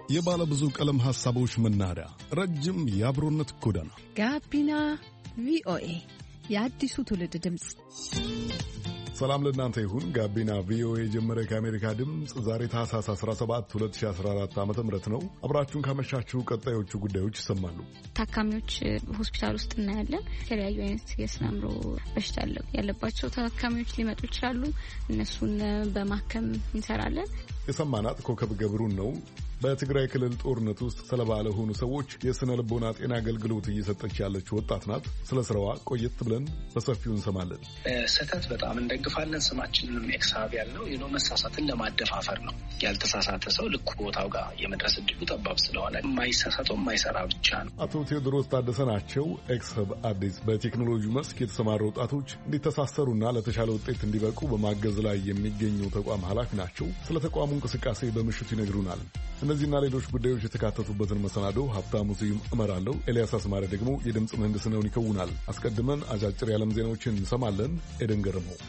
የባለ ብዙ ቀለም ሐሳቦች መናኸሪያ፣ ረጅም የአብሮነት ጎዳና ጋቢና ቪኦኤ የአዲሱ ትውልድ ድምፅ። ሰላም ለእናንተ ይሁን። ጋቢና ቪኦኤ የጀመረ ከአሜሪካ ድምፅ ዛሬ ታህሳስ 17 2014 ዓ.ም ነው። አብራችሁን ካመሻችሁ ቀጣዮቹ ጉዳዮች ይሰማሉ። ታካሚዎች ሆስፒታል ውስጥ እናያለን። የተለያዩ አይነት የስነ አእምሮ በሽታ ያለባቸው ታካሚዎች ሊመጡ ይችላሉ። እነሱን በማከም እንሰራለን። የሰማናት ኮከብ ገብሩን ነው። በትግራይ ክልል ጦርነት ውስጥ ሰለባ ለሆኑ ሰዎች የስነ ልቦና ጤና አገልግሎት እየሰጠች ያለች ወጣት ናት። ስለ ስራዋ ቆየት ብለን በሰፊው እንሰማለን። ስህተት በጣም እንደግፋለን። ስማችንንም ኤክስሃብ ያልነው መሳሳትን ለማደፋፈር ነው። ያልተሳሳተ ሰው ልክ ቦታው ጋር የመድረስ እድሉ ጠባብ ስለሆነ የማይሳሳተው የማይሰራ ብቻ ነው። አቶ ቴዎድሮስ ታደሰ ናቸው። ኤክስሃብ አዲስ በቴክኖሎጂ መስክ የተሰማሩ ወጣቶች እንዲተሳሰሩና ለተሻለ ውጤት እንዲበቁ በማገዝ ላይ የሚገኙ ተቋም ኃላፊ ናቸው። ስለ ተቋሙ እንቅስቃሴ በምሽቱ ይነግሩናል። እነዚህና ሌሎች ጉዳዮች የተካተቱበትን መሰናዶ ሀብታሙ ስዩም እመራለሁ። ኤልያስ አስማረ ደግሞ የድምፅ ምህንድስናውን ይከውናል። አስቀድመን አጫጭር የዓለም ዜናዎችን እንሰማለን። ኤደን ገረመው።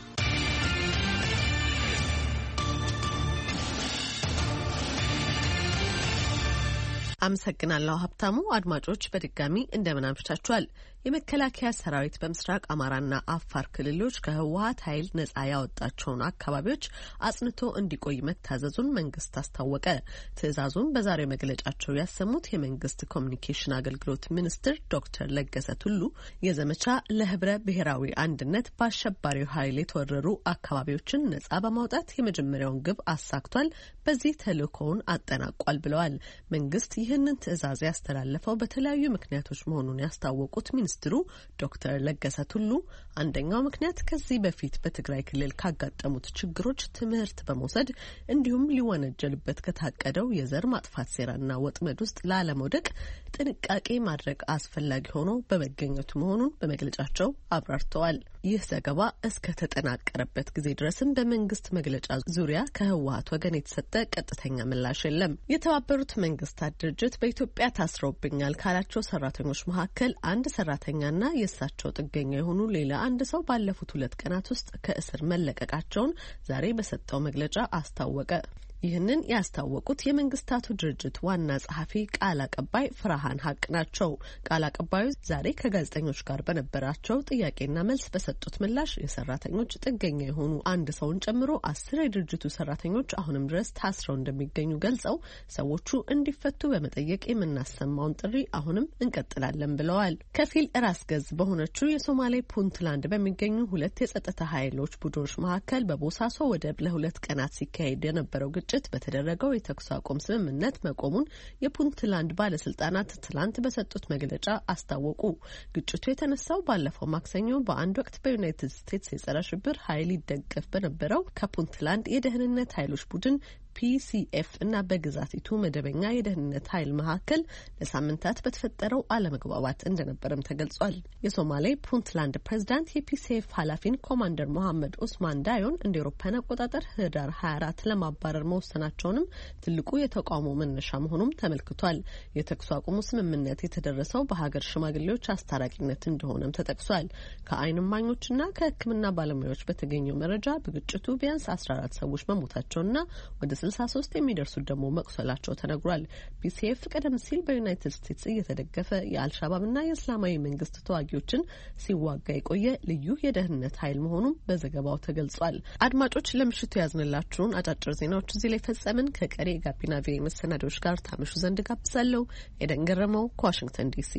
አመሰግናለሁ ሀብታሙ። አድማጮች በድጋሚ እንደምን አምሽታችኋል። የመከላከያ ሰራዊት በምስራቅ አማራና አፋር ክልሎች ከህወሀት ኃይል ነጻ ያወጣቸውን አካባቢዎች አጽንቶ እንዲቆይ መታዘዙን መንግስት አስታወቀ። ትዕዛዙን በዛሬው መግለጫቸው ያሰሙት የመንግስት ኮሚኒኬሽን አገልግሎት ሚኒስትር ዶክተር ለገሰ ቱሉ የዘመቻ ለህብረ ብሔራዊ አንድነት በአሸባሪው ኃይል የተወረሩ አካባቢዎችን ነጻ በማውጣት የመጀመሪያውን ግብ አሳክቷል፣ በዚህ ተልእኮውን አጠናቋል ብለዋል። መንግስት ይህንን ትዕዛዝ ያስተላለፈው በተለያዩ ምክንያቶች መሆኑን ያስታወቁት ሚኒስትሩ ዶክተር ለገሰ ቱሉ አንደኛው ምክንያት ከዚህ በፊት በትግራይ ክልል ካጋጠሙት ችግሮች ትምህርት በመውሰድ እንዲሁም ሊወነጀልበት ከታቀደው የዘር ማጥፋት ሴራና ወጥመድ ውስጥ ላለመውደቅ ጥንቃቄ ማድረግ አስፈላጊ ሆኖ በመገኘቱ መሆኑን በመግለጫቸው አብራርተዋል። ይህ ዘገባ እስከ ተጠናቀረበት ጊዜ ድረስም በመንግስት መግለጫ ዙሪያ ከህወሀት ወገን የተሰጠ ቀጥተኛ ምላሽ የለም። የተባበሩት መንግስታት ድርጅት በኢትዮጵያ ታስረውብኛል ካላቸው ሰራተኞች መካከል አንድ ሰራተኛና የእሳቸው ጥገኛ የሆኑ ሌላ አንድ ሰው ባለፉት 2 ቀናት ውስጥ ከእስር መለቀቃቸውን ዛሬ በሰጠው መግለጫ አስታወቀ። ይህንን ያስታወቁት የመንግስታቱ ድርጅት ዋና ጸሐፊ ቃል አቀባይ ፍርሃን ሀቅ ናቸው። ቃል አቀባዩ ዛሬ ከጋዜጠኞች ጋር በነበራቸው ጥያቄና መልስ በሰጡት ምላሽ የሰራተኞች ጥገኛ የሆኑ አንድ ሰውን ጨምሮ 10 የድርጅቱ ሰራተኞች አሁንም ድረስ ታስረው እንደሚገኙ ገልጸው ሰዎቹ እንዲፈቱ በመጠየቅ የምናሰማውን ጥሪ አሁንም እንቀጥላለን ብለዋል። ከፊል ራስ ገዝ በሆነችው የሶማሌ ፑንትላንድ በሚገኙ 2 የጸጥታ ኃይሎች ቡድኖች መካከል በቦሳሶ ወደብ ለ2 ቀናት ሲካሄድ የነበረው ግጭት በተደረገው የተኩስ አቁም ስምምነት መቆሙን የፑንትላንድ ባለስልጣናት ትላንት በሰጡት መግለጫ አስታወቁ። ግጭቱ የተነሳው ባለፈው ማክሰኞ በአንድ ወቅት በዩናይትድ ስቴትስ የጸረ ሽብር ኃይል ይደገፍ በነበረው ከፑንትላንድ የደህንነት ኃይሎች ቡድን ፒሲኤፍ እና በግዛቲቱ መደበኛ የደህንነት ኃይል መካከል ለሳምንታት በተፈጠረው አለመግባባት እንደነበረም ተገልጿል። የሶማሌ ፑንትላንድ ፕሬዝዳንት የፒሲኤፍ ኃላፊን ኮማንደር ሞሐመድ ኡስማን ዳዮን እንደ አውሮፓውያን አቆጣጠር ህዳር 24 ለማባረር መወሰናቸውንም ትልቁ የተቃውሞ መነሻ መሆኑም ተመልክቷል። የተኩስ አቁሙ ስምምነት የተደረሰው በሀገር ሽማግሌዎች አስታራቂነት እንደሆነም ተጠቅሷል። ከዓይን እማኞችና ከሕክምና ባለሙያዎች በተገኘው መረጃ በግጭቱ ቢያንስ 14 ሰዎች መሞታቸውና ወደ 63 የሚደርሱት ደግሞ መቁሰላቸው ተነግሯል። ፒሲኤፍ ቀደም ሲል በዩናይትድ ስቴትስ እየተደገፈ የአልሻባብና የእስላማዊ መንግስት ተዋጊዎችን ሲዋጋ የቆየ ልዩ የደህንነት ኃይል መሆኑም በዘገባው ተገልጿል። አድማጮች ለምሽቱ ያዝንላችሁን አጫጭር ዜናዎች እዚህ ላይ ፈጸምን። ከቀሪ የጋቢና ቪኦኤ መሰናዶዎች ጋር ታመሹ ዘንድ ጋብዛለሁ። ኤደን ገረመው ከዋሽንግተን ዲሲ።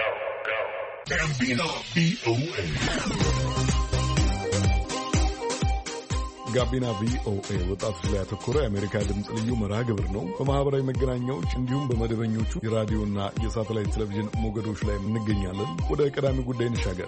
ጋቢና ቪኦኤ ወጣቶች ላይ ያተኮረ የአሜሪካ ድምፅ ልዩ መርሃ ግብር ነው። በማህበራዊ መገናኛዎች እንዲሁም በመደበኞቹ የራዲዮና የሳተላይት ቴሌቪዥን ሞገዶች ላይ እንገኛለን። ወደ ቀዳሚ ጉዳይ እንሻገር።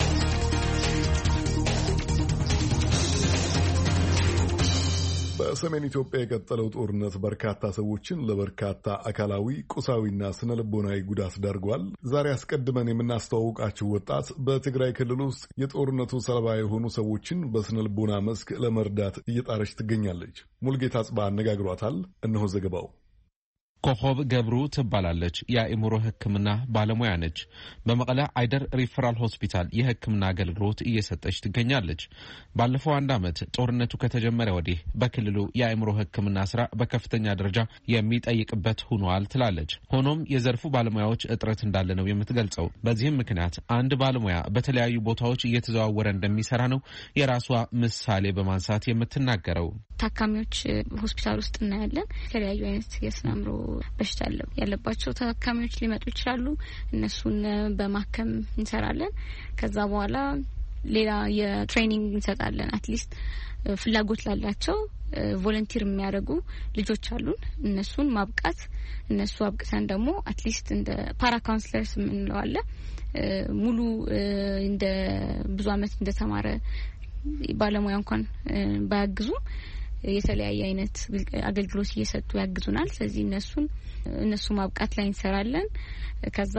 በሰሜን ኢትዮጵያ የቀጠለው ጦርነት በርካታ ሰዎችን ለበርካታ አካላዊ፣ ቁሳዊና ስነ ልቦናዊ ጉዳት ዳርጓል። ዛሬ አስቀድመን የምናስተዋውቃችሁ ወጣት በትግራይ ክልል ውስጥ የጦርነቱ ሰለባ የሆኑ ሰዎችን በስነ ልቦና መስክ ለመርዳት እየጣረች ትገኛለች። ሙልጌታ ጽባ አነጋግሯታል። እነሆ ዘገባው። ኮሆብ ገብሩ ትባላለች። የአእምሮ ሕክምና ባለሙያ ነች። በመቀለ አይደር ሪፈራል ሆስፒታል የሕክምና አገልግሎት እየሰጠች ትገኛለች። ባለፈው አንድ ዓመት ጦርነቱ ከተጀመረ ወዲህ በክልሉ የአእምሮ ሕክምና ስራ በከፍተኛ ደረጃ የሚጠይቅበት ሆኗል ትላለች። ሆኖም የዘርፉ ባለሙያዎች እጥረት እንዳለ ነው የምትገልጸው። በዚህም ምክንያት አንድ ባለሙያ በተለያዩ ቦታዎች እየተዘዋወረ እንደሚሰራ ነው የራሷ ምሳሌ በማንሳት የምትናገረው። ታካሚዎች ሆስፒታል ውስጥ እናያለን። የተለያዩ አይነት የስነ አእምሮ በሽታ ያለባቸው ታካሚዎች ሊመጡ ይችላሉ። እነሱን በማከም እንሰራለን። ከዛ በኋላ ሌላ የትሬኒንግ እንሰጣለን። አትሊስት ፍላጎት ላላቸው ቮለንቲር የሚያደርጉ ልጆች አሉን። እነሱን ማብቃት እነሱ አብቅተን ደግሞ አትሊስት እንደ ፓራ ካውንስለርስ የምንለው አለ። ሙሉ እንደ ብዙ አመት እንደተማረ ባለሙያ እንኳን ባያግዙ የተለያየ አይነት አገልግሎት እየሰጡ ያግዙናል። ስለዚህ እነሱ ማብቃት ላይ እንሰራለን። ከዛ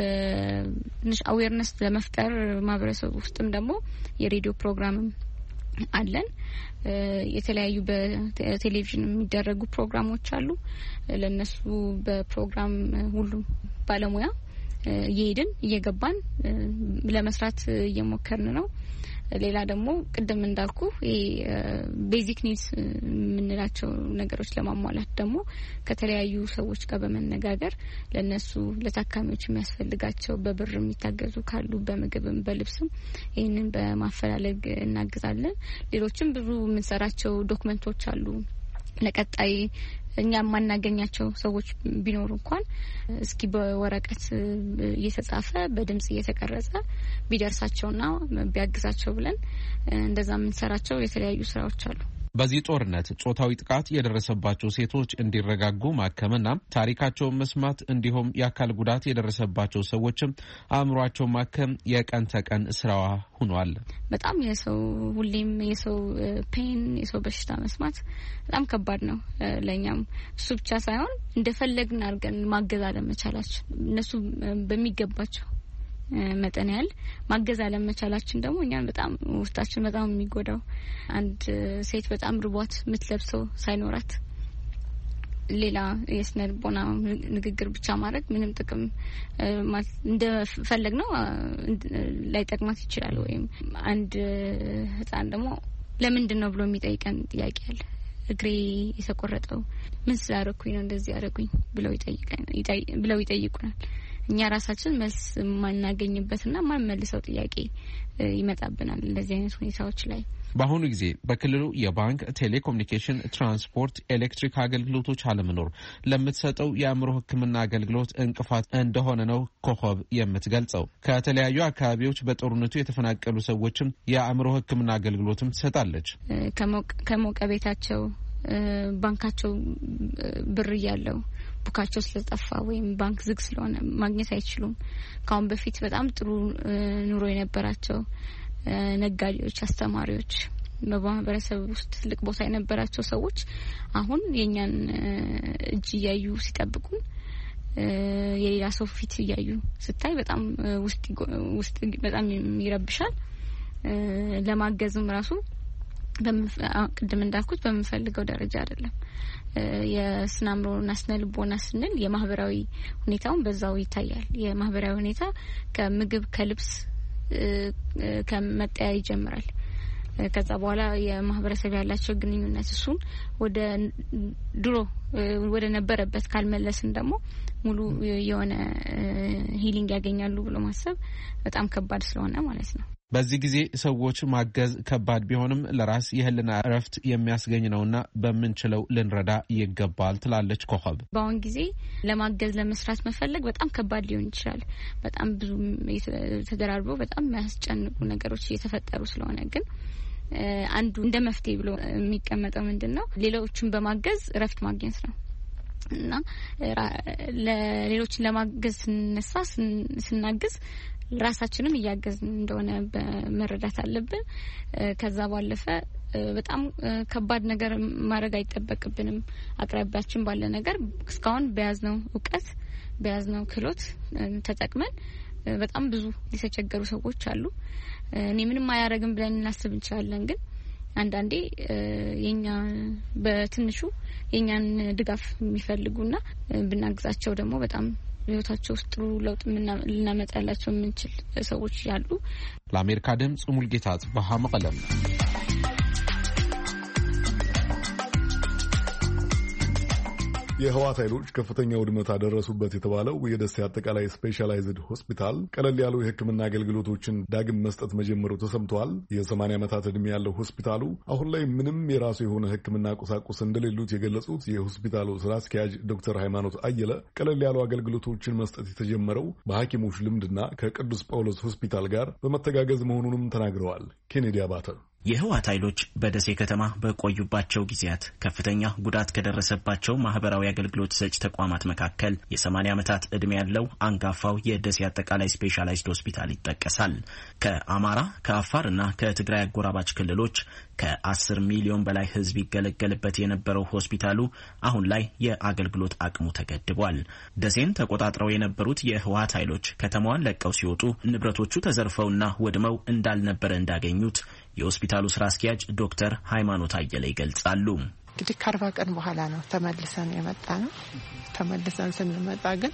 በትንሽ አዌርነስ ለመፍጠር ማህበረሰብ ውስጥም ደግሞ የሬዲዮ ፕሮግራምም አለን። የተለያዩ በቴሌቪዥን የሚደረጉ ፕሮግራሞች አሉ። ለነሱ በፕሮግራም ሁሉ ባለሙያ እየሄድን እየገባን ለመስራት እየሞከርን ነው። ሌላ ደግሞ ቅድም እንዳልኩ ቤዚክ ኒድስ የምንላቸው ነገሮች ለማሟላት ደግሞ ከተለያዩ ሰዎች ጋር በመነጋገር ለነሱ ለታካሚዎች የሚያስፈልጋቸው በብር የሚታገዙ ካሉ በምግብም በልብስም ይህንን በማፈላለግ እናግዛለን። ሌሎችም ብዙ የምንሰራቸው ዶክመንቶች አሉ። ለቀጣይ እኛ የማናገኛቸው ሰዎች ቢኖሩ እንኳን እስኪ በወረቀት እየተጻፈ በድምጽ እየተቀረጸ ቢደርሳቸውና ቢያግዛቸው ብለን እንደዛ የምንሰራቸው የተለያዩ ስራዎች አሉ። በዚህ ጦርነት ጾታዊ ጥቃት የደረሰባቸው ሴቶች እንዲረጋጉ ማከምና ታሪካቸውን መስማት እንዲሁም የአካል ጉዳት የደረሰባቸው ሰዎችም አእምሯቸው ማከም የቀን ተቀን ስራዋ ሆኗል። በጣም ሁሌም የሰው ፔን የሰው በሽታ መስማት በጣም ከባድ ነው ለኛም። እሱ ብቻ ሳይሆን እንደፈለግን አድርገን ማገዝ አለመቻላችን እነሱ በሚገባቸው መጠን ያህል ማገዝ አለመቻላችን ደግሞ እኛን በጣም ውስጣችን በጣም የሚጎዳው። አንድ ሴት በጣም ርቧት የምትለብሰው ሳይኖራት ሌላ የስነ ልቦና ንግግር ብቻ ማድረግ ምንም ጥቅም እንደፈለግ ነው ላይጠቅማት ይችላል። ወይም አንድ ህፃን ደግሞ ለምንድን ነው ብሎ የሚጠይቀን ጥያቄ አለ። እግሬ የተቆረጠው ምን ስላደረኩኝ ነው እንደዚህ ያደረጉኝ ብለው ይጠይቁናል። እኛ ራሳችን መልስ ማናገኝበትና ማንመልሰው ጥያቄ ይመጣብናል እንደዚህ አይነት ሁኔታዎች ላይ። በአሁኑ ጊዜ በክልሉ የባንክ፣ ቴሌኮሙኒኬሽን፣ ትራንስፖርት፣ ኤሌክትሪክ አገልግሎቶች አለመኖር ለምትሰጠው የአእምሮ ሕክምና አገልግሎት እንቅፋት እንደሆነ ነው ኮሆብ የምትገልጸው። ከተለያዩ አካባቢዎች በጦርነቱ የተፈናቀሉ ሰዎችም የአእምሮ ሕክምና አገልግሎትም ትሰጣለች። ከሞቀ ቤታቸው ባንካቸው ብር እያለው ቡካቸው ስለጠፋ ወይም ባንክ ዝግ ስለሆነ ማግኘት አይችሉም። ካሁን በፊት በጣም ጥሩ ኑሮ የነበራቸው ነጋዴዎች፣ አስተማሪዎች፣ በማህበረሰብ ውስጥ ትልቅ ቦታ የነበራቸው ሰዎች አሁን የኛን እጅ እያዩ ሲጠብቁን የሌላ ሰው ፊት እያዩ ስታይ በጣም ውስጥ በጣም ይረብሻል። ለማገዝም ራሱ ቅድም እንዳልኩት በምፈልገው ደረጃ አይደለም። የስነ አእምሮና ስነ ልቦና ስንል የማህበራዊ ሁኔታውን በዛው ይታያል። የማህበራዊ ሁኔታ ከምግብ ከልብስ ከመጠያ ይጀምራል። ከዛ በኋላ የማህበረሰብ ያላቸው ግንኙነት እሱን ወደ ድሮ ወደ ነበረበት ካልመለስን ደግሞ ሙሉ የሆነ ሂሊንግ ያገኛሉ ብሎ ማሰብ በጣም ከባድ ስለሆነ ማለት ነው። በዚህ ጊዜ ሰዎች ማገዝ ከባድ ቢሆንም ለራስ የህልና እረፍት የሚያስገኝ ነውና በምንችለው ልንረዳ ይገባል ትላለች ኮሆብ። በአሁን ጊዜ ለማገዝ ለመስራት መፈለግ በጣም ከባድ ሊሆን ይችላል። በጣም ብዙ ተደራርበው በጣም የሚያስጨንቁ ነገሮች እየተፈጠሩ ስለሆነ ግን አንዱ እንደ መፍትሄ ብሎ የሚቀመጠው ምንድነው? ሌሎችን በማገዝ እረፍት ማግኘት ነው እና ለሌሎችን ለማገዝ ስናግዝ ራሳችንም እያገዝን እንደሆነ በመረዳት አለብን። ከዛ ባለፈ በጣም ከባድ ነገር ማድረግ አይጠበቅብንም። አቅራቢያችን ባለ ነገር እስካሁን በያዝነው እውቀት በያዝነው ክህሎት ተጠቅመን በጣም ብዙ የተቸገሩ ሰዎች አሉ። እኔ ምንም አያረግም ብለን እናስብ እንችላለን፣ ግን አንዳንዴ የኛ በትንሹ የኛን ድጋፍ የሚፈልጉና ብናግዛቸው ደግሞ በጣም ህይወታቸው ውስጥ ጥሩ ለውጥ ልናመጣላቸው የምንችል ሰዎች ያሉ። ለአሜሪካ ድምጽ ሙልጌታ ጽባህ መቀለም። የህወሓት ኃይሎች ከፍተኛ ውድመት አደረሱበት የተባለው የደሴ አጠቃላይ ስፔሻላይዝድ ሆስፒታል ቀለል ያሉ የሕክምና አገልግሎቶችን ዳግም መስጠት መጀመሩ ተሰምተዋል። የ80 ዓመታት ዕድሜ ያለው ሆስፒታሉ አሁን ላይ ምንም የራሱ የሆነ ሕክምና ቁሳቁስ እንደሌሉት የገለጹት የሆስፒታሉ ስራ አስኪያጅ ዶክተር ሃይማኖት አየለ ቀለል ያሉ አገልግሎቶችን መስጠት የተጀመረው በሐኪሞች ልምድና ከቅዱስ ጳውሎስ ሆስፒታል ጋር በመተጋገዝ መሆኑንም ተናግረዋል። ኬኔዲ አባተ የህወሓት ኃይሎች በደሴ ከተማ በቆዩባቸው ጊዜያት ከፍተኛ ጉዳት ከደረሰባቸው ማህበራዊ አገልግሎት ሰጪ ተቋማት መካከል የ80 ዓመታት ዕድሜ ያለው አንጋፋው የደሴ አጠቃላይ ስፔሻላይዝድ ሆስፒታል ይጠቀሳል። ከአማራ፣ ከአፋርና ከትግራይ አጎራባች ክልሎች ከ10 ሚሊዮን በላይ ህዝብ ይገለገልበት የነበረው ሆስፒታሉ አሁን ላይ የአገልግሎት አቅሙ ተገድቧል። ደሴን ተቆጣጥረው የነበሩት የህወሓት ኃይሎች ከተማዋን ለቀው ሲወጡ ንብረቶቹ ተዘርፈውና ወድመው እንዳልነበረ እንዳገኙት የሆስፒታሉ ስራ አስኪያጅ ዶክተር ሃይማኖት አየለ ይገልጻሉ። እንግዲህ ከ40 ቀን በኋላ ነው ተመልሰን የመጣ ነው። ተመልሰን ስንመጣ ግን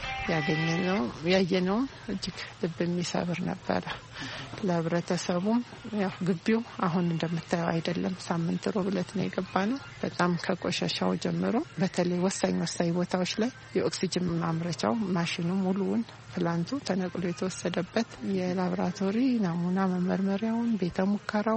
ያየነው እጅግ ልብ የሚሰብር ነበር። ለህብረተሰቡም ያው ግቢው አሁን እንደምታየው አይደለም። ሳምንት ሮብ ዕለት ነው የገባነው። በጣም ከቆሻሻው ጀምሮ በተለይ ወሳኝ ቦታዎች ላይ የኦክሲጅን ማምረቻው ማሽኑ ሙሉውን ፕላንቱ ተነቅሎ የተወሰደበት የላቦራቶሪ ናሙና መመርመሪያውን ቤተ ሙከራው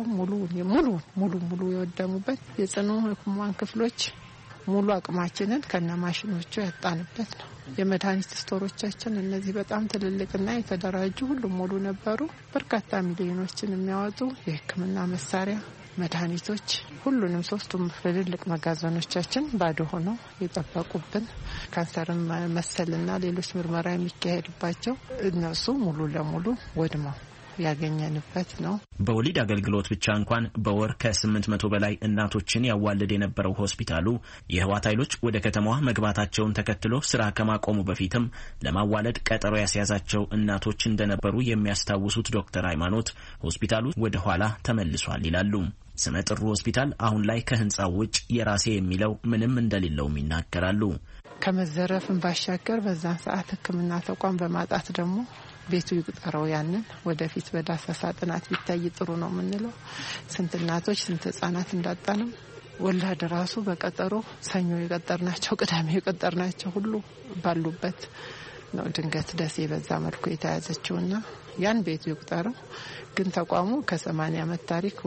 ሙሉ የወደሙበት የጽኑ ህሙማን ክፍሎች ሙሉ አቅማችንን ከነማሽኖቹ ያጣንበት ነው። የመድኃኒት ስቶሮቻችን እነዚህ በጣም ትልልቅና የተደራጁ ሁሉም ሙሉ ነበሩ። በርካታ ሚሊዮኖችን የሚያወጡ የሕክምና መሳሪያ መድኃኒቶች ሁሉንም ሶስቱም ትልልቅ መጋዘኖቻችን ባዶ ሆነው የጠበቁብን ካንሰርም መሰልና ሌሎች ምርመራ የሚካሄድባቸው እነሱ ሙሉ ለሙሉ ወድመው ያገኘንበት ነው። በወሊድ አገልግሎት ብቻ እንኳን በወር ከ800 በላይ እናቶችን ያዋልድ የነበረው ሆስፒታሉ የህወሓት ኃይሎች ወደ ከተማዋ መግባታቸውን ተከትሎ ስራ ከማቆሙ በፊትም ለማዋለድ ቀጠሮ ያስያዛቸው እናቶች እንደነበሩ የሚያስታውሱት ዶክተር ሃይማኖት ሆስፒታሉ ወደ ኋላ ተመልሷል ይላሉ። ስመጥሩ ሆስፒታል አሁን ላይ ከህንጻው ውጭ የራሴ የሚለው ምንም እንደሌለውም ይናገራሉ። ከመዘረፍን ባሻገር በዛን ሰዓት ሕክምና ተቋም በማጣት ደግሞ ቤቱ ይቁጠረው ያንን ወደፊት በዳሰሳ ጥናት ቢታይ ጥሩ ነው የምንለው። ስንት እናቶች ስንት ህጻናት እንዳጣንም ወላድ ራሱ በቀጠሮ ሰኞ የቀጠርናቸው ቅዳሜ የቀጠርናቸው ሁሉ ባሉበት ነው ድንገት ደሴ በዛ መልኩ የተያዘችውና ያን ቤቱ ይቁጠረው። ግን ተቋሙ ከ80 ዓመት ታሪክ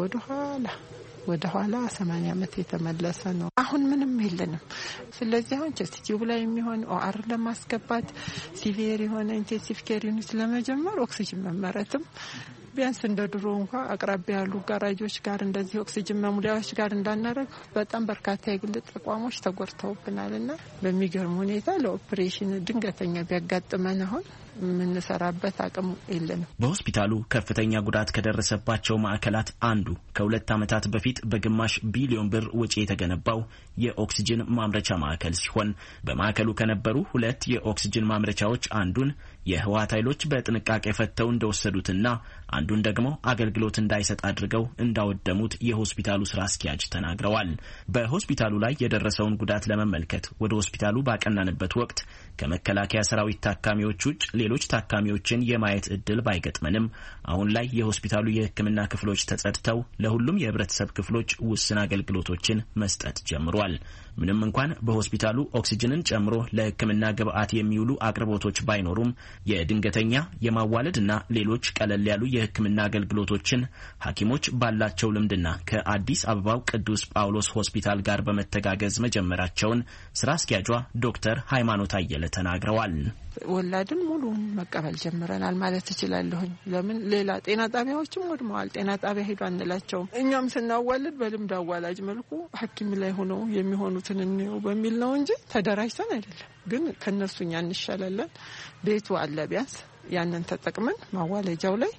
ወደ ኋላ 80 ዓመት የተመለሰ ነው። አሁን ምንም የለንም። ስለዚህ አሁን ቲዩብ ላይ የሚሆን ኦአር ለማስገባት ሲቪር የሆነ ኢንቴንሲቭ ኬር ዩኒት ለመጀመር ኦክሲጅን መመረትም ቢያንስ እንደ ድሮ እንኳን አቅራቢያ ያሉ ጋራጆች ጋር እንደዚህ ኦክሲጅን መሙሊያዎች ጋር እንዳናረግ በጣም በርካታ የግል ተቋሞች ተጎድተውብናልና በሚገርም ሁኔታ ለኦፕሬሽን ድንገተኛ ቢያጋጥመን አሁን የምንሰራበት አቅም የለንም። በሆስፒታሉ ከፍተኛ ጉዳት ከደረሰባቸው ማዕከላት አንዱ ከ2 ዓመታት በፊት በግማሽ ቢሊዮን ብር ወጪ የተገነባው የኦክሲጅን ማምረቻ ማዕከል ሲሆን በማዕከሉ ከነበሩ 2 የኦክሲጅን ማምረቻዎች አንዱን የህወሓት ኃይሎች በጥንቃቄ ፈተው እንደወሰዱትና አንዱን ደግሞ አገልግሎት እንዳይሰጥ አድርገው እንዳወደሙት የሆስፒታሉ ስራ አስኪያጅ ተናግረዋል። በሆስፒታሉ ላይ የደረሰውን ጉዳት ለመመልከት ወደ ሆስፒታሉ ባቀናንበት ወቅት ከመከላከያ ሰራዊት ታካሚዎች ውጭ ሌሎች ታካሚዎችን የማየት እድል ባይገጥመንም አሁን ላይ የሆስፒታሉ የሕክምና ክፍሎች ተጸድተው ለሁሉም የህብረተሰብ ክፍሎች ውስን አገልግሎቶችን መስጠት ጀምሯል። ምንም እንኳን በሆስፒታሉ ኦክሲጅንን ጨምሮ ለሕክምና ግብአት የሚውሉ አቅርቦቶች ባይኖሩም የድንገተኛ የማዋለድና ሌሎች ቀለል ያሉ የሕክምና አገልግሎቶችን ሐኪሞች ባላቸው ልምድና ከአዲስ አበባው ቅዱስ ጳውሎስ ሆስፒታል ጋር በመተጋገዝ መጀመራቸውን ስራ አስኪያጇ ዶክተር ሃይማኖት አየለ ተናግረዋል። ወላድን ሙሉን መቀበል ጀምረናል ማለት እችላለሁኝ። ለምን ሌላ ጤና ጣቢያዎችም ወድመዋል። ጤና ጣቢያ ሄዱ አንላቸውም። እኛም ስናዋልድ በልምድ አዋላጅ መልኩ ሐኪም ላይ ሆነው የሚሆኑትን እንየው በሚል ነው እንጂ ተደራጅተን አይደለም። ግን ከነሱኛ እንሻላለን። ቤቱ አለ ቢያንስ ያንን ተጠቅመን ማዋለጃው ላይ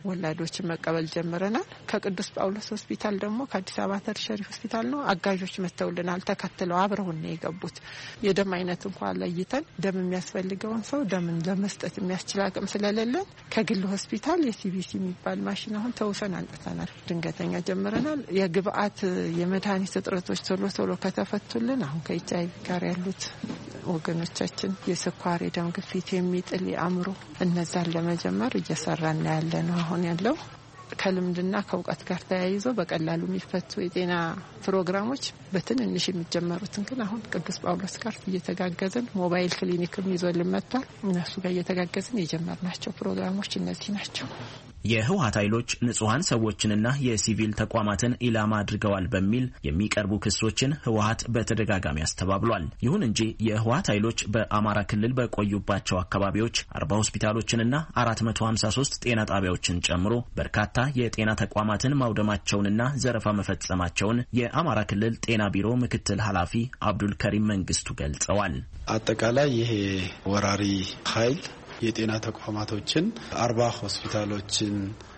ወላዶችን መቀበል ጀምረናል። ከቅዱስ ጳውሎስ ሆስፒታል ደግሞ ከአዲስ አበባ ተርሸሪ ሆስፒታል ነው አጋዦች መተውልናል። ተከትለው አብረውን ነው የገቡት። የደም አይነት እንኳን ለይተን ደም የሚያስፈልገውን ሰው ደምን ለመስጠት የሚያስችል አቅም ስለሌለን ከግል ሆስፒታል የሲቢሲ የሚባል ማሽን አሁን ተውሰን አንጥተናል። ድንገተኛ ጀምረናል። የግብአት የመድኃኒት እጥረቶች ቶሎ ከተፈቱልን አሁን ከኤችአይቪ ጋር ያሉት ወገኖቻችን የስኳር፣ የደም ግፊት፣ የሚጥል የአእምሮ እነዛን ለመጀመር እየሰራን ያለ ነው። አሁን ያለው ከልምድና ከእውቀት ጋር ተያይዞ በቀላሉ የሚፈቱ የጤና ፕሮግራሞች በትንንሽ የሚጀመሩትን ግን አሁን ቅዱስ ጳውሎስ ጋር እየተጋገዝን ሞባይል ክሊኒክም ይዞልን መጥቷል። እነሱ ጋር እየተጋገዝን የጀመርናቸው ፕሮግራሞች እነዚህ ናቸው። የህወሓት ኃይሎች ንጹሃን ሰዎችንና የሲቪል ተቋማትን ኢላማ አድርገዋል በሚል የሚቀርቡ ክሶችን ህወሓት በተደጋጋሚ አስተባብሏል። ይሁን እንጂ የህወሓት ኃይሎች በአማራ ክልል በቆዩባቸው አካባቢዎች 40 ሆስፒታሎችንና 453 ጤና ጣቢያዎችን ጨምሮ በርካታ የጤና ተቋማትን ማውደማቸውንና ዘረፋ መፈጸማቸውን የአማራ ክልል ጤና ቢሮ ምክትል ኃላፊ አብዱል ከሪም መንግስቱ ገልጸዋል። አጠቃላይ ይሄ ወራሪ ኃይል የጤና ተቋማቶችን 40 ሆስፒታሎችን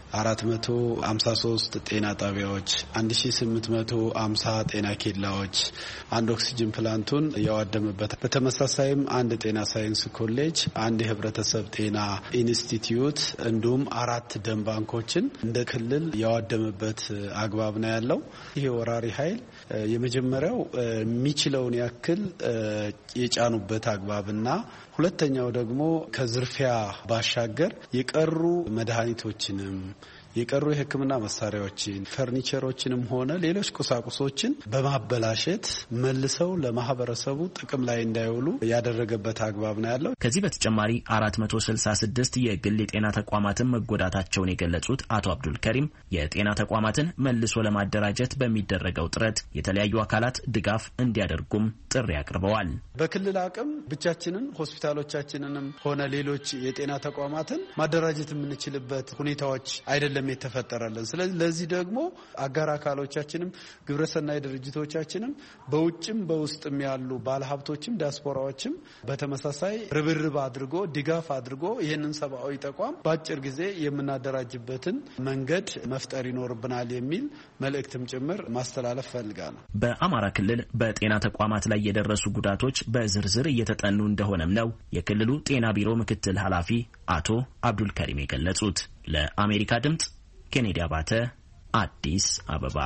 453 ጤና ጣቢያዎች 1850 ጤና ኬላዎች አንድ ኦክሲጅን ፕላንቱን ያወደመበት በተመሳሳይም አንድ ጤና ሳይንስ ኮሌጅ አንድ የህብረተሰብ ጤና ኢንስቲትዩት እንዲሁም 4 ደም ባንኮችን እንደ ክልል ያወደመበት አግባብ ነው ያለው። ይሄ ወራሪ ኃይል የመጀመሪያው የሚችለውን ያክል የጫኑበት አግባብና ሁለተኛው ደግሞ ከዝርፊያ ባሻገር የቀሩ መድኃኒቶችንም የቀሩ የሕክምና መሳሪያዎችን ፈርኒቸሮችንም ሆነ ሌሎች ቁሳቁሶችን በማበላሸት መልሰው ለማህበረሰቡ ጥቅም ላይ እንዳይውሉ ያደረገበት አግባብ ነው ያለው። ከዚህ በተጨማሪ 466 የግል የጤና ተቋማትን መጎዳታቸውን የገለጹት አቶ አብዱል ከሪም የጤና ተቋማትን መልሶ ለማደራጀት በሚደረገው ጥረት የተለያዩ አካላት ድጋፍ እንዲያደርጉም ጥሪ አቅርበዋል። በክልል አቅም ብቻችንን ሆስፒታሎቻችንንም ሆነ ሌሎች የጤና ተቋማትን ማደራጀት የምንችልበት ሁኔታዎች አይደለም የተፈጠረልን። ስለዚህ ለዚህ ደግሞ አጋር አካሎቻችንም ግብረሰናይ ድርጅቶቻችንም በውጭም በውስጥም ያሉ ባለሀብቶችም ዲያስፖራዎችም በተመሳሳይ ርብርብ አድርጎ ድጋፍ አድርጎ ይህንን ሰብአዊ ተቋም በአጭር ጊዜ የምናደራጅበትን መንገድ መፍጠር ይኖርብናል የሚል መልእክትም ጭምር ማስተላለፍ ፈልጋለሁ። በአማራ ክልል በጤና ተቋማት ላይ የደረሱ ጉዳቶች በዝርዝር እየተጠኑ እንደሆነም ነው የክልሉ ጤና ቢሮ ምክትል ኃላፊ አቶ አብዱል ከሪም የገለጹት። ለአሜሪካ ድምጽ ኬኔዲ አባተ አዲስ አበባ።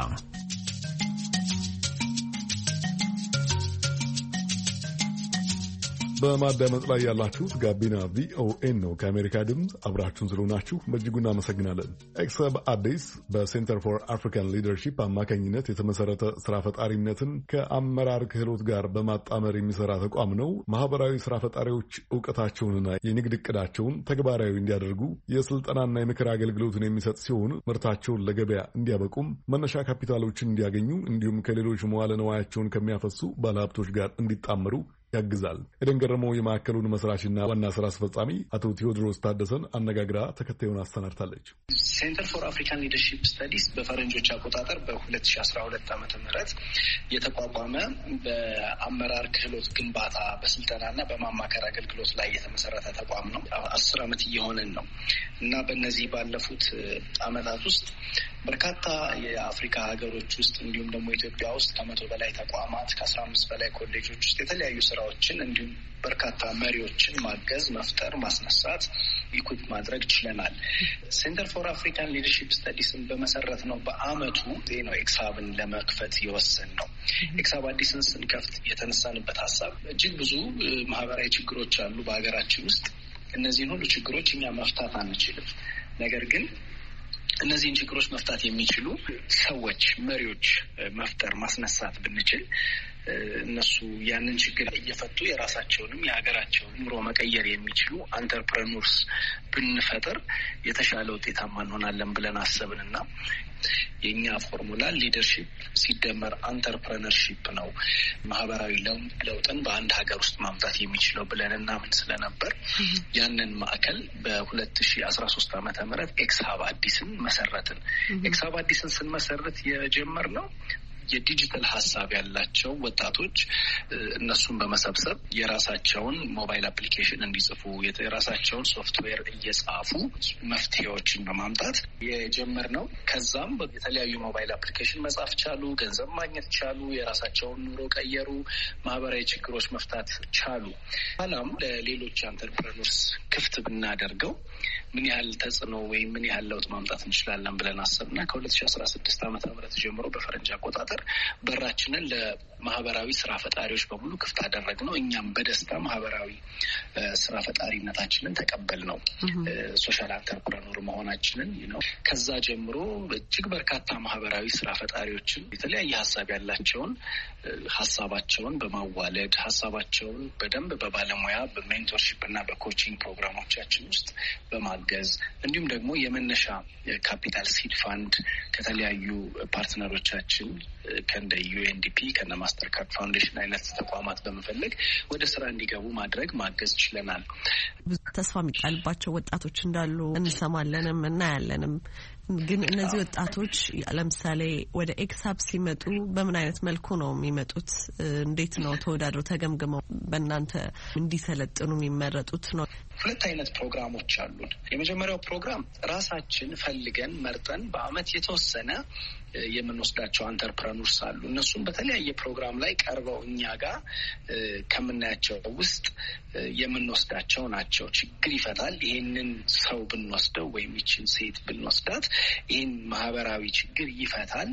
በማዳመጥ ላይ ያላችሁት ጋቢና ቪኦኤ ነው። ከአሜሪካ ድምፅ አብራችሁን ስለሆናችሁ በእጅጉ እናመሰግናለን። ኤክሰብ አዲስ በሴንተር ፎር አፍሪካን ሊደርሺፕ አማካኝነት የተመሰረተ ስራ ፈጣሪነትን ከአመራር ክህሎት ጋር በማጣመር የሚሰራ ተቋም ነው። ማህበራዊ ስራ ፈጣሪዎች እውቀታቸውንና የንግድ እቅዳቸውን ተግባራዊ እንዲያደርጉ የስልጠናና የምክር አገልግሎትን የሚሰጥ ሲሆን ምርታቸውን ለገበያ እንዲያበቁም መነሻ ካፒታሎችን እንዲያገኙ እንዲሁም ከሌሎች መዋለ ነዋያቸውን ከሚያፈሱ ባለሀብቶች ጋር እንዲጣመሩ ያግዛል። ኤደን ገረመው የማዕከሉን መስራችና ዋና ስራ አስፈጻሚ አቶ ቴዎድሮስ ታደሰን አነጋግራ ተከታዩን አሰናድታለች። ሴንተር ፎር አፍሪካን ሊደርሺፕ ስተዲስ በፈረንጆች አቆጣጠር በ2012 ዓ.ም የተቋቋመ በአመራር ክህሎት ግንባታ በስልጠናና በማማከር አገልግሎት ላይ የተመሰረተ ተቋም ነው። 10 ዓመት እየሆነን ነው እና በእነዚህ ባለፉት ዓመታት ውስጥ በርካታ የአፍሪካ ሀገሮች ውስጥ እንዲሁም ደግሞ ኢትዮጵያ ውስጥ ከ100 በላይ ተቋማት ከ15 በላይ ኮሌጆች ውስጥ የተለያዩ ስራዎችን እንዲሁም በርካታ መሪዎችን ማገዝ፣ መፍጠር፣ ማስነሳት፣ ኢኩፕ ማድረግ ችለናል። ሴንተር ፎር አፍሪካን ሊደርሺፕ ስተዲስን በመሰረት ነው በአመቱ ነው ኤክሳብን ለመክፈት የወሰን ነው። ኤክሳብ አዲስን ስንከፍት የተነሳንበት ሀሳብ እጅግ ብዙ ማህበራዊ ችግሮች አሉ በሀገራችን ውስጥ። እነዚህን ሁሉ ችግሮች እኛ መፍታት አንችልም። ነገር ግን እነዚህን ችግሮች መፍታት የሚችሉ ሰዎች፣ መሪዎች መፍጠር ማስነሳት ብንችል እነሱ ያንን ችግር እየፈቱ የራሳቸውንም የሀገራቸውን ኑሮ መቀየር የሚችሉ አንተርፕረኖርስ ብንፈጥር የተሻለ ውጤታማ እንሆናለን ብለን አሰብንና የኛ ፎርሙላ ሊደርሺፕ ሲደመር አንተርፕረነርሺፕ ነው ማህበራዊ ለውጥን በአንድ ሀገር ውስጥ ማምጣት የሚችለው ብለን እናምን ስለነበር ያንን ማዕከል በ2013 ዓ.ም ኤክስሀብ አዲስን መሰረትን። ኤክስሀብ አዲስን ስንመሰረት የጀመርነው የዲጂታል ሀሳብ ያላቸው ወጣቶች እነሱን በመሰብሰብ የራሳቸውን ሞባይል አፕሊኬሽን እንዲጽፉ የራሳቸውን ሶፍትዌር እየጻፉ መፍትሄዎችን በማምጣት የጀመርነው። ከዛም የተለያዩ ሞባይል አፕሊኬሽን መጻፍ ቻሉ፣ ገንዘብ ማግኘት ቻሉ፣ የራሳቸውን ኑሮ ቀየሩ፣ ማህበራዊ ችግሮች መፍታት ቻሉ። ኋላም ለሌሎች አንተርፕረነርስ ክፍት ብናደርገው ምን ያህል ተጽዕኖ ወይም ምን ያህል ለውጥ ማምጣት እንችላለን ብለን አሰብና ከ2016 ዓ.ም ጀምሮ በፈረንጅ አቆጣጠር በራችንን ለማህበራዊ ስራ ፈጣሪዎች በሙሉ ክፍት አደረግነው። እኛም በደስታ ማህበራዊ ስራ ፈጣሪነታችንን ተቀበል ነው ሶሻል አንተርፕረነር መሆናችንን ነው። ከዛ ጀምሮ እጅግ በርካታ ማህበራዊ ስራ ፈጣሪዎችን የተለያየ ሀሳብ ያላቸውን ሀሳባቸውን በማዋለድ ሀሳባቸውን በደንብ በባለሙያ በሜንቶርሺፕ እና በኮቺንግ ፕሮግራሞቻችን ውስጥ በማገዝ እንዲሁም ደግሞ የመነሻ ካፒታል ሲድ ፋንድ ከተለያዩ ፓርትነሮቻችን ከእንደ ዩኤንዲፒ ከነ ማስተር ካርድ ፋውንዴሽን አይነት ተቋማት በመፈለግ ወደ ስራ እንዲገቡ ማድረግ ማገዝ ችለናል። ብዙ ተስፋ የሚጣልባቸው ወጣቶች እንዳሉ እንሰማለንም እናያለንም። ግን እነዚህ ወጣቶች ለምሳሌ ወደ ኤክስሀብ ሲመጡ በምን አይነት መልኩ ነው የሚመጡት? እንዴት ነው ተወዳድረው ተገምግመው በእናንተ እንዲሰለጥኑ የሚመረጡት ነው? ሁለት አይነት ፕሮግራሞች አሉን። የመጀመሪያው ፕሮግራም ራሳችን ፈልገን መርጠን በአመት የተወሰነ የምንወስዳቸው አንተርፕረነርስ አሉ። እነሱም በተለያየ ፕሮግራም ላይ ቀርበው እኛ ጋር ከምናያቸው ውስጥ የምንወስዳቸው ናቸው። ችግር ይፈታል፣ ይሄንን ሰው ብንወስደው ወይም ይችን ሴት ብንወስዳት ይህን ማህበራዊ ችግር ይፈታል፣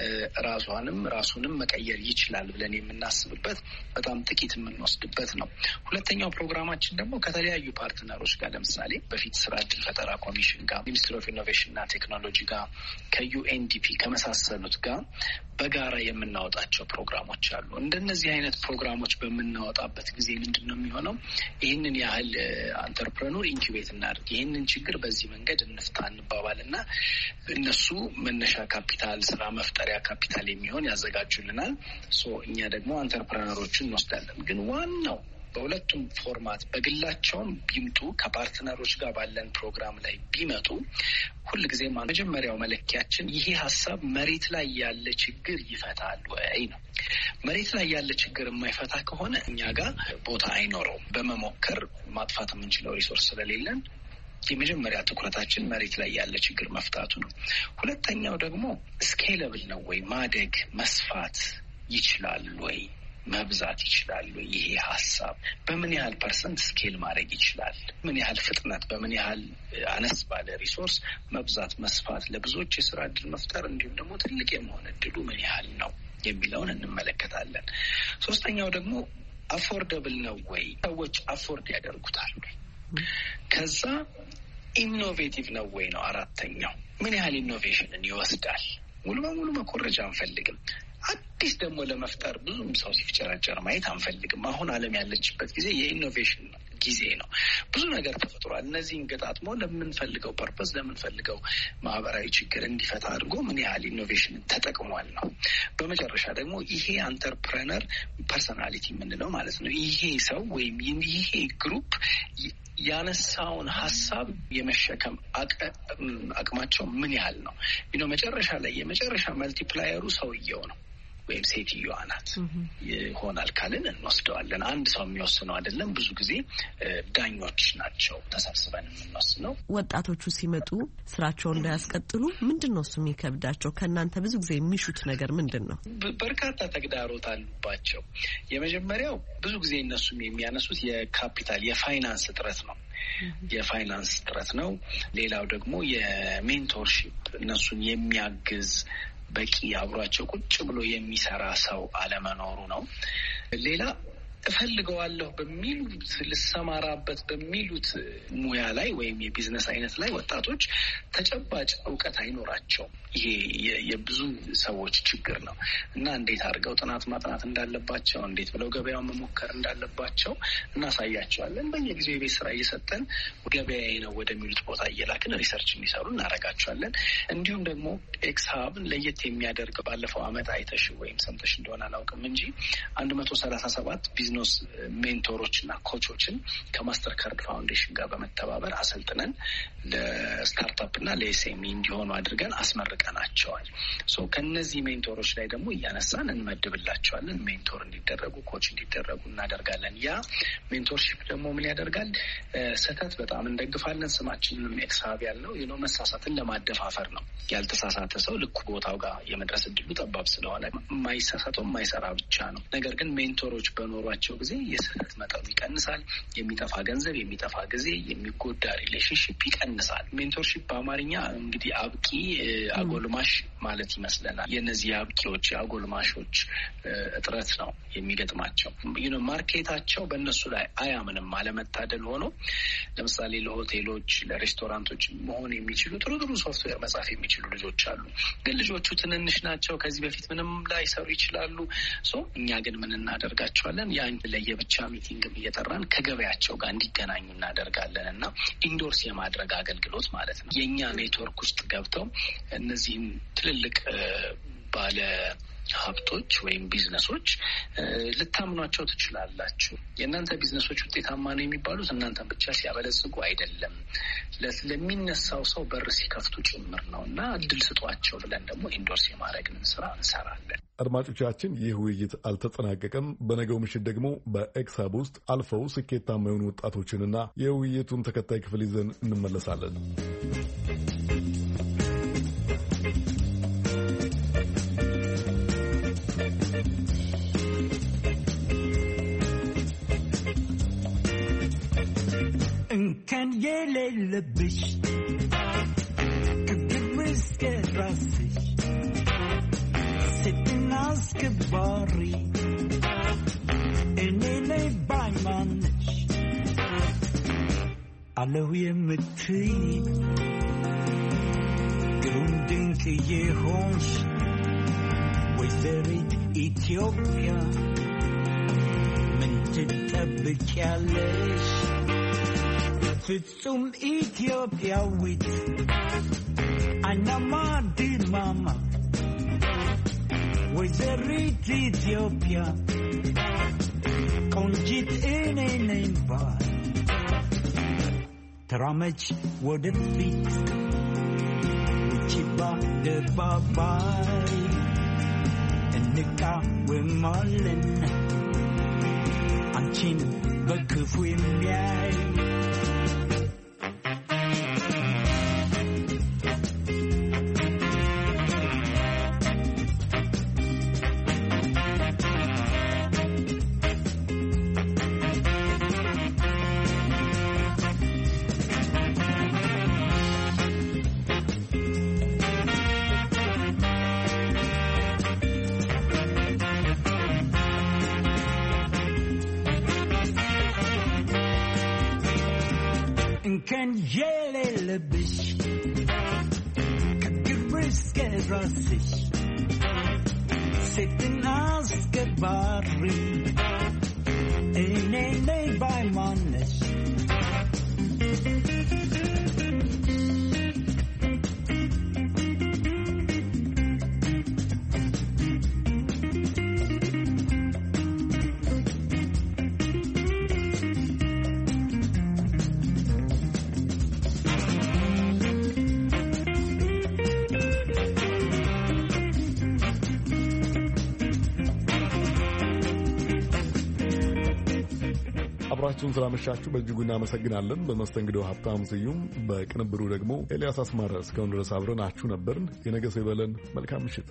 ራሱንም መቀየር ይችላል ብለን የምናስብበት በጣም ጥቂት የምንወስድበት ነው። ሁለተኛው ፕሮግራማችን ደግሞ ከተለያዩ ፓርትነሮች ጋር ለምሳሌ በፊት ስራ እድል ፈጠራ ኮሚሽን ጋር፣ ሚኒስትሪ ኦፍ ኢኖቬሽን እና ቴክኖሎጂ ጋር፣ ከዩኤንዲፒ ከመሳሰሉት ጋር በጋራ የምናወጣቸው ፕሮግራሞች አሉ። እንደነዚህ አይነት ፕሮግራሞች በምናወጣበት ጊዜ ምንድን ነው የሚሆነው? ይህንን ያህል አንተርፕረነር ኢንኩቤት እናድርግ፣ ይህንን ችግር በዚህ መንገድ እንፍታ እንባባልና እነሱ መነሻ ካፒታል፣ ስራ መፍጠሪያ ካፒታል የሚሆን ያዘጋጁልናል። እኛ ደግሞ አንተርፕረነሮችን እንወስዳለን። ግን ዋናው በሁለቱም ፎርማት በግላቸውም ቢምጡ ከፓርትነሮች ጋር ባለን ፕሮግራም ላይ ቢመጡ ሁልጊዜም መጀመሪያው መለኪያችን ይሄ ሀሳብ መሬት ላይ ያለ ችግር ይፈታል ወይ ነው። መሬት ላይ ያለ ችግር የማይፈታ ከሆነ እኛ ጋር ቦታ አይኖረውም። በመሞከር ማጥፋት የምንችለው ሪሶርስ ስለሌለን የመጀመሪያ ትኩረታችን መሬት ላይ ያለ ችግር መፍታቱ ነው። ሁለተኛው ደግሞ ስኬለብል ነው ወይ፣ ማደግ መስፋት ይችላል ወይ፣ መብዛት ይችላል ወይ፣ ይሄ ሀሳብ በምን ያህል ፐርሰንት ስኬል ማድረግ ይችላል፣ ምን ያህል ፍጥነት፣ በምን ያህል አነስ ባለ ሪሶርስ መብዛት መስፋት፣ ለብዙዎች የስራ እድል መፍጠር እንዲሁም ደግሞ ትልቅ የመሆን እድሉ ምን ያህል ነው የሚለውን እንመለከታለን። ሶስተኛው ደግሞ አፎርደብል ነው ወይ፣ ሰዎች አፎርድ ያደርጉታል ወይ፣ ከዛ ኢኖቬቲቭ ነው ወይ ነው አራተኛው። ምን ያህል ኢኖቬሽንን ይወስዳል። ሙሉ በሙሉ መኮረጃ አንፈልግም። አዲስ ደግሞ ለመፍጠር ብዙም ሰው ሲፍጨራጨር ማየት አንፈልግም። አሁን ዓለም ያለችበት ጊዜ የኢኖቬሽን ጊዜ ነው። ብዙ ነገር ተፈጥሯል። እነዚህን ገጣጥሞ ለምንፈልገው ፐርፐስ ለምንፈልገው ማህበራዊ ችግር እንዲፈታ አድርጎ ምን ያህል ኢኖቬሽንን ተጠቅሟል ነው። በመጨረሻ ደግሞ ይሄ አንተርፕረነር ፐርሶናሊቲ የምንለው ማለት ነው። ይሄ ሰው ወይም ይሄ ግሩፕ ያነሳውን ሀሳብ የመሸከም አቅማቸው ምን ያህል ነው? መጨረሻ ላይ የመጨረሻ መልቲፕላየሩ ሰውየው ነው ወይም ሴትዮዋ ናት ይሆናል ካልን እንወስደዋለን። አንድ ሰው የሚወስነው አይደለም። ብዙ ጊዜ ዳኞች ናቸው ተሰብስበን የምንወስነው። ወጣቶቹ ሲመጡ ስራቸውን እንዳያስቀጥሉ ምንድን ነው እሱ የሚከብዳቸው? ከእናንተ ብዙ ጊዜ የሚሹት ነገር ምንድን ነው? በርካታ ተግዳሮት አሉባቸው። የመጀመሪያው ብዙ ጊዜ እነሱም የሚያነሱት የካፒታል የፋይናንስ እጥረት ነው። ሌላው ደግሞ የሜንቶርሺፕ እነሱን የሚያግዝ በቂ አብሯቸው ቁጭ ብሎ የሚሰራ ሰው አለመኖሩ ነው። ሌላ እፈልገዋለሁ በሚሉት ልሰማራበት በሚሉት ሙያ ላይ ወይም የቢዝነስ አይነት ላይ ወጣቶች ተጨባጭ እውቀት አይኖራቸውም። ይሄ የብዙ ሰዎች ችግር ነው እና እንዴት አድርገው ጥናት ማጥናት እንዳለባቸው፣ እንዴት ብለው ገበያውን መሞከር እንዳለባቸው እናሳያቸዋለን። በየጊዜው የቤት ስራ እየሰጠን ገበያዬ ነው ወደሚሉት ቦታ እየላክን ሪሰርች እንዲሰሩ እናደርጋቸዋለን። እንዲሁም ደግሞ ኤክስሀብን ለየት የሚያደርገው ባለፈው አመት አይተሽ ወይም ሰምተሽ እንደሆነ አላውቅም እንጂ 137 ቢዝነስ የቢዝነስ ሜንቶሮችና ኮቾችን ከማስተር ካርድ ፋውንዴሽን ጋር በመተባበር አሰልጥነን ለስታርታፕ እና ለኤስኤምኢ እንዲሆኑ አድርገን አስመርቀናቸዋል። ሶ ከነዚህ ሜንቶሮች ላይ ደግሞ እያነሳን እንመድብላቸዋለን። ሜንቶር እንዲደረጉ ኮች እንዲደረጉ እናደርጋለን። ያ ሜንቶርሺፕ ደግሞ ምን ያደርጋል? ስህተት በጣም እንደግፋለን። ስማችንንም ኤክስሃብ ያልነው መሳሳትን ለማደፋፈር ነው። ያልተሳሳተ ሰው ልኩ ቦታው ጋር የመድረስ እድሉ ጠባብ ስለሆነ የማይሳሳተው የማይሰራ ብቻ ነው። ነገር ግን ሜንቶሮች በኖሯቸው ጊዜ የስህተት መጠኑ ይቀንሳል። የሚጠፋ ገንዘብ፣ የሚጠፋ ጊዜ፣ የሚጎዳ ሪሌሽንሽፕ ይቀንሳል። ሜንቶርሺፕ በአማርኛ እንግዲህ አብቂ አጎልማሽ ማለት ይመስለናል። የነዚህ አብቂዎች አጎልማሾች እጥረት ነው የሚገጥማቸው። ማርኬታቸው በእነሱ ላይ አያምንም። አለመታደል ሆኖ ለምሳሌ ለሆቴሎች፣ ለሬስቶራንቶች መሆን የሚችሉ ጥሩ ሶፍትዌር መጻፍ የሚችሉ ልጆች አሉ። ግን ልጆቹ ትንንሽ ናቸው። ከዚህ በፊት ምንም ላይሰሩ ይችላሉ። እኛ ግን ምን እናደርጋቸዋለን? ያን ለየብቻ ሚቲንግም እየጠራን ከገበያቸው ጋር እንዲገናኙ እናደርጋለን እና ኢንዶርስ የማድረግ አገልግሎት ማለት ነው። የእኛ ኔትወርክ ውስጥ ገብተው እነዚህም ትልልቅ ባለ ሀብቶች ወይም ቢዝነሶች ልታምኗቸው ትችላላችሁ። የእናንተ ቢዝነሶች ውጤታማ ነው የሚባሉት እናንተን ብቻ ሲያበለጽጉ አይደለም፣ ለሚነሳው ሰው በር ሲከፍቱ ጭምር ነው እና እድል ስጧቸው ብለን ደግሞ ኢንዶርስ የማድረግን ስራ እንሰራለን። አድማጮቻችን፣ ይህ ውይይት አልተጠናቀቀም። በነገው ምሽት ደግሞ በኤክስሃብ ውስጥ አልፈው ስኬታማ የሆኑ ወጣቶችንና የውይይቱን ተከታይ ክፍል ይዘን እንመለሳለን። የሌለብሽ ክብር እስከ ራስሽ ሴትና አስከባሪ እኔ ላይ ባይማንሽ አለሁ የምትይ ግሩም ድንቅ የሆንሽ ወይዘሪት ኢትዮጵያ ምን ትጠብቂያለሽ? ፍጹም ኢትዮጵያዊት አይናማ ድማማ ወይዘሪት ኢትዮጵያ ቆንጂት እኔ ነኝ ባይ ተራመች ወደፊት ውጪባ ደባባይ እንቃወማለን አንቺን በክፉ የሚያይ can የሌለብሽ ከግብር እስከ ራስሽ ሴትና አስከባሪ እኔ ነኝ ባይማንሽ አብራችሁን ስላመሻችሁ በእጅጉ እናመሰግናለን። በመስተንግዶው ሀብታም ስዩም፣ በቅንብሩ ደግሞ ኤልያስ አስማረ። እስካሁን ድረስ አብረናችሁ ነበርን። የነገ ሰው ይበለን። መልካም ምሽት።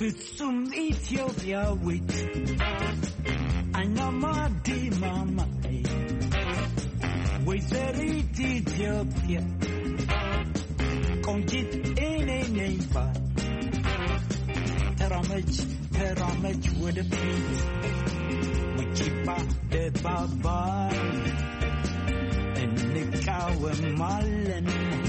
ፍጹም ኢትዮጵያዊት አይናማ ዲማማይ ወይዘሪት ኢትዮጵያ ቆንጂት እኔ ነኝ ባይ ተራመጅ ወደፊት ውጪባ ደባባይ እንቃወማለን